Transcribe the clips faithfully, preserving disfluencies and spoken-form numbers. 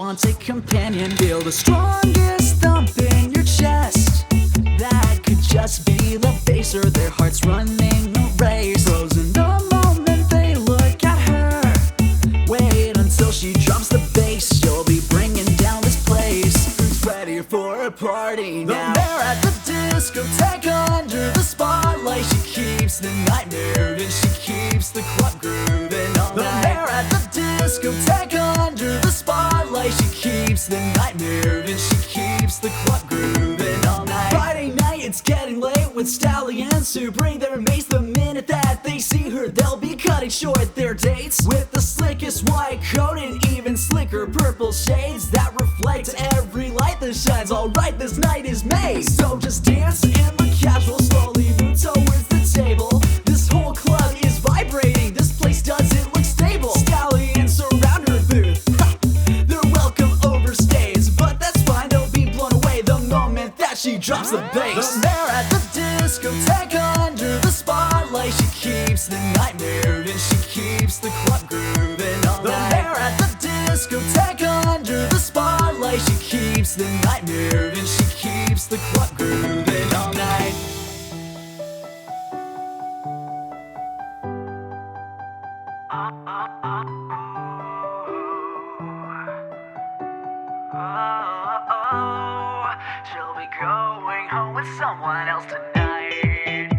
unwanted companion. Feel the strongest thump in your chest. That could just be the face, or their hearts running a race. Frozen the moment they look at her. Wait until she drops the bass. She'll be bringing down this place. Who's ready for a party now? They're at the discotheque under the spotlight. She keeps the nightmare and she keeps the club grooving all night. They're at the discotheque under the spotlight. She keeps the nightmare and she keeps the club grooving all night. Friday night, it's getting late with stallions who bring their mates. The minute that they see her, they'll be cutting short their dates. With the slickest white coat and even slicker purple shades that reflect every light that shines. Alright, this night is made, so just dance in the casual, slowly move towards the table. This whole club is vibrating, this place doesn't look stable. Stallions surround her booth, ha, they're welcome overstays. But that's fine, they'll be blown away the moment that she drops the bass. They're at the discotheque under the spotlight. She keeps the nightmare and she keeps the club grooving all night. They're at the discotheque under the spotlight. She keeps the nightmare and she keeps the club grooving all night. Oh, she'll be going home with someone else tonight.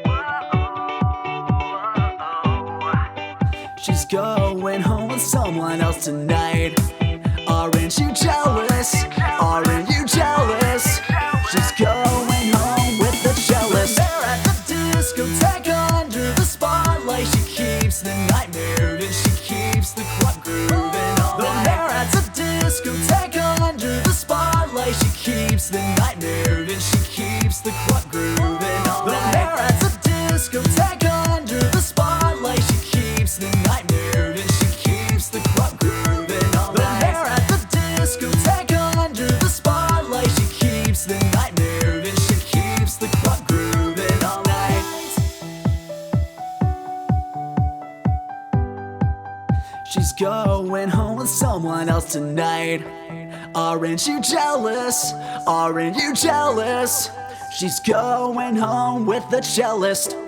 Whoa, She's going home with someone else tonight. Aren't you jealous? Aren't you jealous? She's going home with the jealous. They're at the discotheque under the spotlight. She keeps the nightmare and she keeps the club grooving all night. They're at the discotheque under the spotlight. She keeps the nightmare and she keeps the club grooving all night. They're at the discotheque under the spotlight. She keeps the nightmare and she keeps the club grooving all night. They're at the discotheque under the spotlight. She keeps the nightmare and she keeps the club grooving all night. She's going home with someone else tonight. Aren't you jealous? Aren't you jealous? She's going home with the cellist.